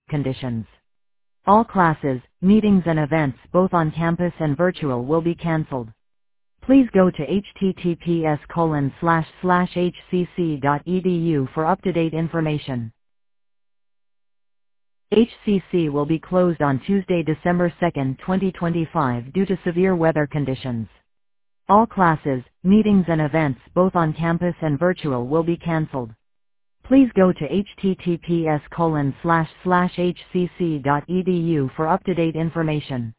conditions. All classes, meetings and events both on campus and virtual will be cancelled. Please go to https://hcc.edu for up-to-date information. HCC will be closed on Tuesday, December 2, 2025 due to severe weather conditions. All classes, meetings and events both on campus and virtual will be cancelled. Please go to https://hcc.edu for up-to-date information.